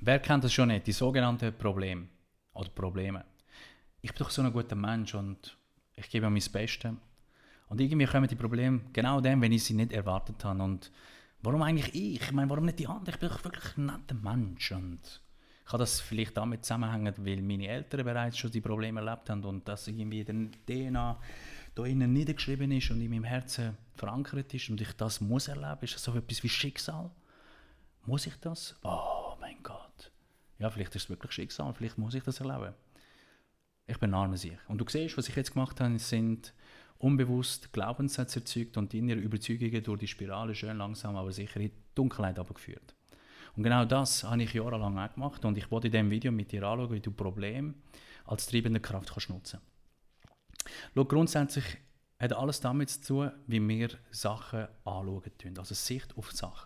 wer kennt das schon nicht, die sogenannten Probleme oder Probleme. Ich bin doch so ein guter Mensch und ich gebe mir mein Bestes. Und irgendwie kommen die Probleme genau dann, wenn ich sie nicht erwartet habe. Und warum eigentlich ich? Ich meine, warum nicht die anderen? Ich bin doch wirklich ein netter Mensch. Und kann das vielleicht damit zusammenhängen, weil meine Eltern bereits schon die Probleme erlebt haben und das irgendwie in der DNA da innen niedergeschrieben ist und in meinem Herzen verankert ist und ich das muss erleben? Ist das so etwas wie Schicksal? Muss ich das? Oh mein Gott. Ja, vielleicht ist es wirklich Schicksal, vielleicht muss ich das erleben. Ich bin ein armer Sieg. Und du siehst, was ich jetzt gemacht habe, sind unbewusst Glaubenssätze erzeugt und innere Überzeugungen durch die Spirale schön langsam, aber sicher in die Dunkelheit abgeführt. Und genau das habe ich jahrelang auch gemacht und ich wollte in diesem Video mit dir anschauen, wie du Probleme als treibende Kraft kannst nutzen kannst. Schau, grundsätzlich hat alles damit zu tun, wie wir Sachen anschauen tun, also Sicht auf die Sache.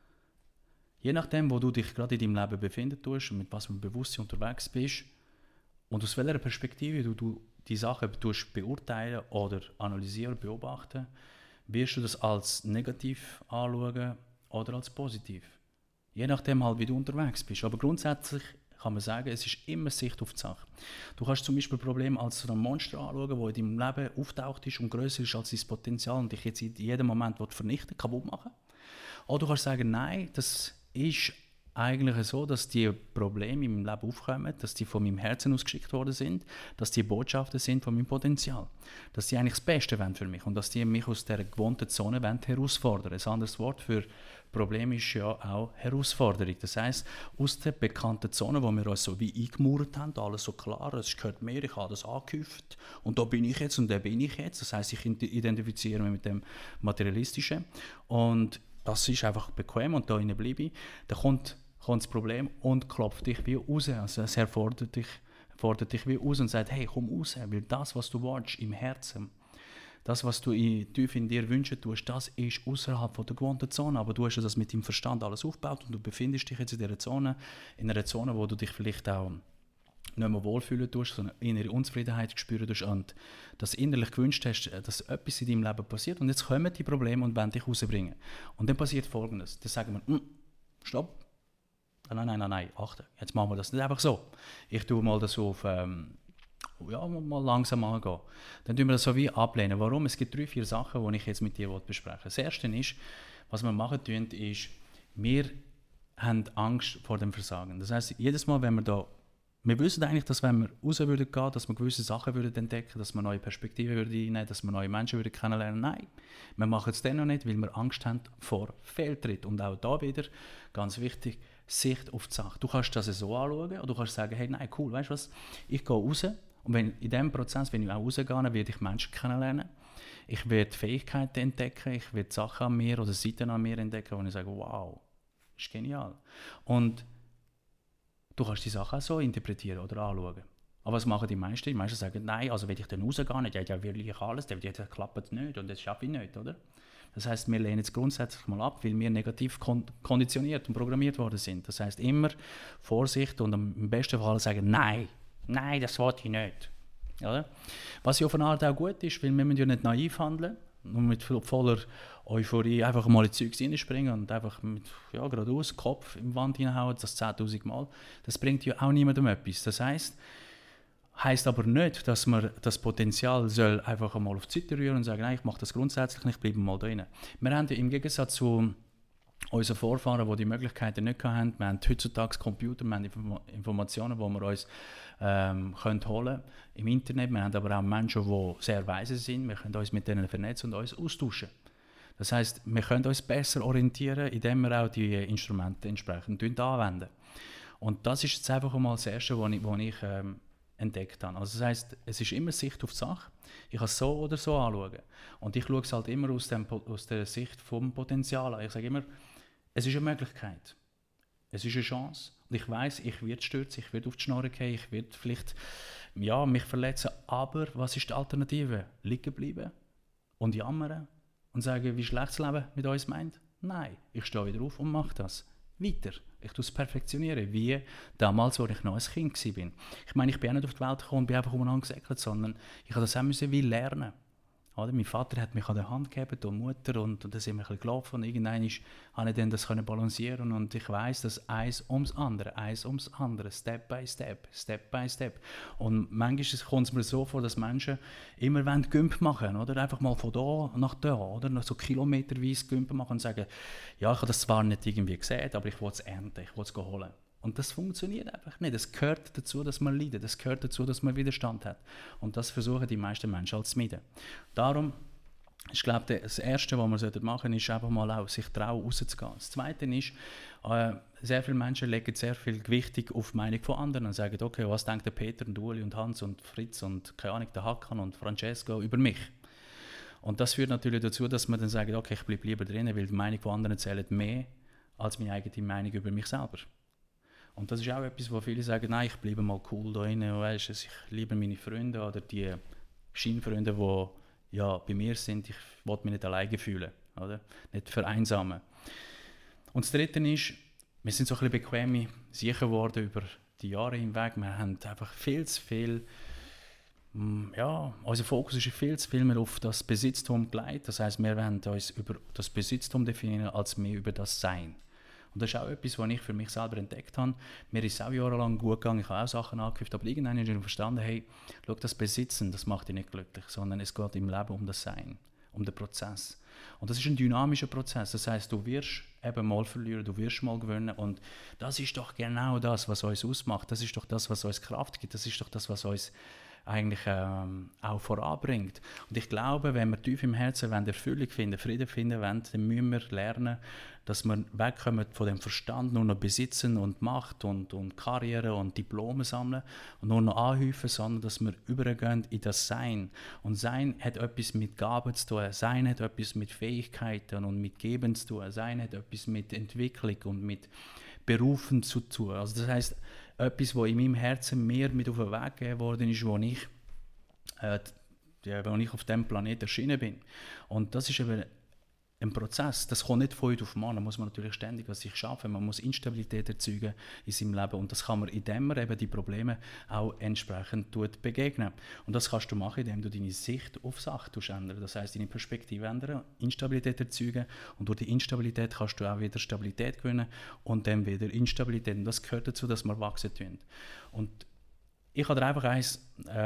Je nachdem, wo du dich gerade in deinem Leben befinden tust und mit was für einem Bewusstsein unterwegs bist und aus welcher Perspektive du die Sachen beurteilen oder analysieren, beobachten, wirst du das als negativ anschauen oder als positiv. Je nachdem halt, wie du unterwegs bist. Aber grundsätzlich kann man sagen, es ist immer Sicht auf die Sache. Du kannst zum Beispiel Probleme als so ein Monster anschauen, das in deinem Leben auftaucht ist und grösser ist als dein Potenzial und dich jetzt in jedem Moment vernichten, kaputt machen. Oder du kannst sagen, nein, das ist eigentlich so, dass die Probleme in meinem Leben aufkommen, dass die von meinem Herzen ausgeschickt worden sind, dass die Botschaften sind von meinem Potenzial, dass die eigentlich das Beste wollen für mich und dass die mich aus dieser gewohnten Zone herausfordern. Ein anderes Wort für Problem ist ja auch Herausforderung. Das heisst, aus der bekannten Zone, wo wir uns so wie eingemauert haben, alles so klar, es gehört mir, ich habe das angehäuft und da bin ich jetzt und da bin ich jetzt. Das heisst, ich identifiziere mich mit dem Materialistischen und das ist einfach bequem und da bleibe ich. Dann kommt das Problem und klopft dich wie raus. Also es fordert dich wie raus und sagt, hey, komm raus, weil das, was du willst, im Herzen, das, was du tief in dir wünschen tust, das ist außerhalb der gewohnten Zone. Aber du hast das mit deinem Verstand alles aufgebaut und du befindest dich jetzt in einer Zone, wo du dich vielleicht auch nicht mehr wohlfühlen tust, sondern innere Unzufriedenheit spüren tust und das innerlich gewünscht hast, dass etwas in deinem Leben passiert und jetzt kommen die Probleme und wollen dich rausbringen. Und dann passiert Folgendes, dann sagen wir, stopp, nein, achte, jetzt machen wir das nicht einfach so. Ich tue mal das auf, mal langsam angehen. Dann tun wir das so wie ablehnen. Warum? Es gibt 3-4 Sachen, die ich jetzt mit dir besprechen will. Das erste ist, was wir machen tun, ist, wir haben Angst vor dem Versagen. Das heisst, jedes Mal, wenn wir wissen eigentlich, dass wenn wir raus würden gehen, dass wir gewisse Sachen würden entdecken, dass wir neue Perspektiven würden einnehmen, dass wir neue Menschen würden kennenlernen. Nein, wir machen es dann noch nicht, weil wir Angst haben vor Fehltritt. Und auch da wieder, ganz wichtig, Sicht auf die Sache. Du kannst das so anschauen oder du kannst sagen, hey, nein, cool, weißt du was, ich gehe raus und in diesem Prozess, wenn ich auch rausgehe, werde ich Menschen kennenlernen. Ich werde Fähigkeiten entdecken, ich werde Sachen an mir oder Seiten an mir entdecken, wo ich sage, wow, das ist genial. Und du kannst die Sachen auch so interpretieren oder anschauen. Aber was machen die meisten? Die meisten sagen, nein, also wenn ich dann rausgehe, ja will ich alles, dann klappt es nicht und das schaffe ich nicht, oder? Das heisst, wir lehnen es grundsätzlich mal ab, weil wir negativ konditioniert und programmiert worden sind. Das heisst, immer Vorsicht und im besten Fall sagen, nein, das will ich nicht. Oder? Was ja auf eine Art auch gut ist, weil wir müssen ja nicht naiv handeln und mit voller Euphorie einfach mal in Zeugs reinspringen und einfach mit geradeaus Kopf in die Wand hineinhauen, das 10'000 Mal. Das bringt ja auch niemandem etwas. Das heisst aber nicht, dass man das Potenzial soll einfach einmal auf die Seite rühren und sagen, nein, ich mache das grundsätzlich nicht, ich bleibe mal da drin. Wir haben ja im Gegensatz zu unseren Vorfahren, die die Möglichkeiten nicht hatten, wir haben heutzutage Computer, wir haben Informationen, die wir uns holen können im Internet. Wir haben aber auch Menschen, die sehr weise sind, wir können uns mit denen vernetzen und uns austauschen. Das heisst, wir können uns besser orientieren, indem wir auch die Instrumente entsprechend anwenden. Und das ist jetzt einfach mal das Erste, was ich entdeckt habe. Also das heisst, es ist immer Sicht auf die Sache. Ich kann es so oder so anschauen. Und ich schaue es halt immer aus der Sicht vom Potenzial an. Ich sage immer, es ist eine Möglichkeit. Es ist eine Chance. Und ich weiss, ich werde stürzen, ich werde auf die Schnarre gehen, ich werde vielleicht mich verletzen. Aber was ist die Alternative? Liegen bleiben und jammern und sagen, wie schlecht das Leben mit uns meint? Nein, ich stehe wieder auf und mache das. Weiter. Ich tue es perfektionieren, wie damals, als ich noch ein Kind war. Ich meine, ich bin auch nicht auf die Welt gekommen und bin einfach umeinander gesäckelt, sondern ich habe das auch wie lernen. Oder? Mein Vater hat mich an der Hand gegeben, die Mutter, und dann sind wir ein bisschen gelaufen und irgendwann konnte ich dann das balancieren und ich weiss, dass eins ums andere, Step by Step, Step by Step. Und manchmal kommt es mir so vor, dass Menschen immer Gümp machen, oder? Einfach mal von da nach da, oder? Noch so kilometerweise Gümp machen und sagen, ja, ich habe das zwar nicht irgendwie gesehen, aber ich will es ernten, ich will es holen. Und das funktioniert einfach nicht. Es gehört dazu, dass man leidet. Es gehört dazu, dass man Widerstand hat. Und das versuchen die meisten Menschen halt zu meiden. Darum, ich glaube, das Erste, was man machen sollte, ist einfach mal auch sich trauen, rauszugehen. Das Zweite ist, sehr viele Menschen legen sehr viel Gewichtung auf die Meinung von anderen und sagen, okay, was denkt der Peter und Uli und Hans und Fritz und keine Ahnung, der Hakan und Francesco über mich? Und das führt natürlich dazu, dass man dann sagt, okay, ich bleibe lieber drinnen, weil die Meinung von anderen zählt mehr als meine eigene Meinung über mich selber. Und das ist auch etwas, wo viele sagen, nein, ich bleibe mal cool da rein, weißt, ich liebe meine Freunde oder die Scheinfreunde, die ja, bei mir sind, ich will mich nicht alleine fühlen, oder? Nicht vereinsamen. Und das Dritte ist, wir sind so ein bisschen bequem sicher geworden über die Jahre hinweg, wir haben einfach viel zu viel, ja, unser Fokus ist viel zu viel mehr auf das Besitztum gelegt, das heisst, wir wollen uns über das Besitztum definieren, als mehr über das Sein. Und das ist auch etwas, was ich für mich selber entdeckt habe. Mir ist es auch jahrelang gut gegangen, ich habe auch Sachen angekauft, aber irgendwann habe ich verstanden, hey, schau, das Besitzen, das macht dich nicht glücklich, sondern es geht im Leben um das Sein, um den Prozess. Und das ist ein dynamischer Prozess, das heisst, du wirst eben mal verlieren, du wirst mal gewinnen und das ist doch genau das, was uns ausmacht, das ist doch das, was uns Kraft gibt, das ist doch das, was uns eigentlich auch voranbringt. Und ich glaube, wenn wir tief im Herzen Erfüllung finden, Frieden finden wollen, dann müssen wir lernen, dass wir wegkommen von dem Verstand, nur noch besitzen und Macht und Karriere und Diplome sammeln und nur noch anhäufen, sondern dass wir übergehen in das Sein. Und Sein hat etwas mit Gaben zu tun, Sein hat etwas mit Fähigkeiten und mit Geben zu tun, Sein hat etwas mit Entwicklung und mit Berufen zu tun. Also das heisst, etwas, was in meinem Herzen mir mit auf den Weg gegeben worden ist, wo ich auf diesem Planeten erschienen bin. Und das ist eben ein Prozess. Das kommt nicht von heute auf morgen. Da muss man natürlich ständig an sich arbeiten. Man muss Instabilität erzeugen in seinem Leben. Und das kann man, indem man eben die Probleme auch entsprechend begegnen. Und das kannst du machen, indem du deine Sicht auf Sachen ändern. Das heisst, deine Perspektive ändern, Instabilität erzeugen. Und durch die Instabilität kannst du auch wieder Stabilität gewinnen und dann wieder Instabilität. Und das gehört dazu, dass wir wachsen tun. Und ich kann dir einfach eins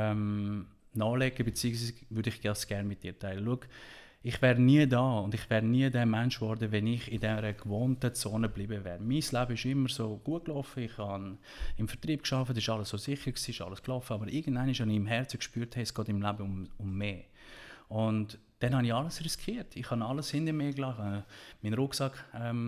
nachlegen, beziehungsweise würde ich das gerne mit dir teilen. Schau, ich wäre nie da und ich wäre nie der Mensch geworden, wenn ich in dieser gewohnten Zone geblieben wäre. Mein Leben ist immer so gut gelaufen, ich habe im Vertrieb gearbeitet, es war alles so sicher, es ist alles gelaufen, aber irgendwann habe ich im Herzen gespürt, hey, es geht im Leben um mehr. Und dann habe ich alles riskiert, ich habe alles hinter mir gelassen, meinen Rucksack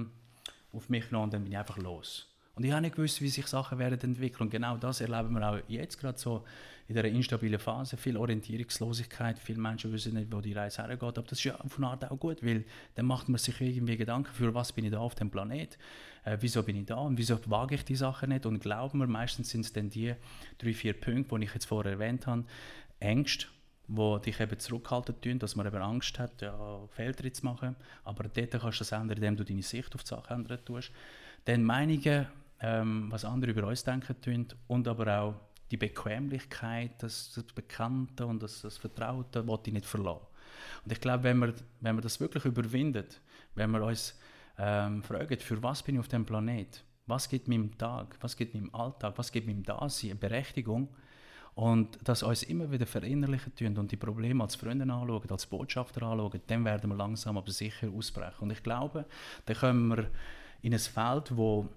auf mich genommen und dann bin ich einfach los. Und ich habe nicht gewusst, wie sich Sachen werden entwickeln. Und genau das erleben wir auch jetzt gerade so in dieser instabilen Phase. Viel Orientierungslosigkeit, viele Menschen wissen nicht, wo die Reise hergeht. Aber das ist ja auf eine Art auch gut, weil dann macht man sich irgendwie Gedanken, für was bin ich da auf dem Planet, wieso bin ich da und wieso wage ich die Sachen nicht. Und glauben wir, meistens sind es dann die 3-4 Punkte, die ich jetzt vorher erwähnt habe. Ängste, die dich eben zurückhalten tun, dass man eben Angst hat, ja, Fehltritt zu machen. Aber dort kannst du das ändern, indem du deine Sicht auf die Sache ändern tust. Dann Meinungen, was andere über uns denken tun und aber auch die Bequemlichkeit, das Bekannte und das Vertraute, will ich nicht verlassen. Und ich glaube, wenn wir das wirklich überwindet, wenn wir uns fragen, für was bin ich auf dem Planet, was gibt meinem Tag, was gibt meinem Alltag, was gibt meinem Dasein eine Berechtigung und das uns immer wieder verinnerlichen tun und die Probleme als Freunde anschauen, als Botschafter anschauen, dann werden wir langsam aber sicher ausbrechen. Und ich glaube, dann kommen wir in ein Feld, wo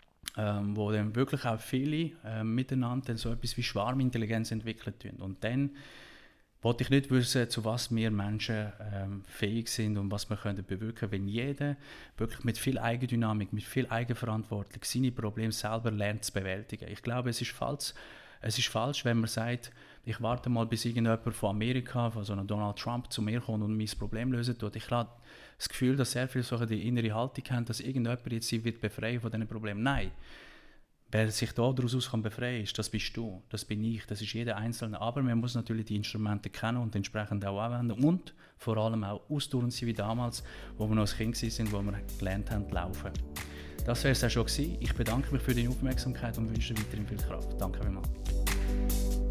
dann wirklich auch viele miteinander so etwas wie Schwarmintelligenz entwickeln tun. Und dann wollte ich nicht wissen, zu was wir Menschen fähig sind und was wir können bewirken, wenn jeder wirklich mit viel Eigendynamik, mit viel Eigenverantwortung seine Probleme selber lernt zu bewältigen. Ich glaube, es ist falsch, wenn man sagt, ich warte mal, bis irgendjemand von Amerika, von so einem Donald Trump zu mir kommt und mein Problem lösen tut. Ich habe das Gefühl, dass sehr viele so die innere Haltung haben, dass irgendjemand jetzt sie wird befreien von diesen Problemen. Nein, wer sich daraus befreien kann, das bist du, das bin ich, das ist jeder Einzelne. Aber man muss natürlich die Instrumente kennen und entsprechend auch anwenden und vor allem auch ausdauernd sein wie damals, wo wir noch als Kind waren, wo wir gelernt haben zu laufen. Das wäre es auch schon gewesen. Ich bedanke mich für deine Aufmerksamkeit und wünsche dir weiterhin viel Kraft. Danke vielmals.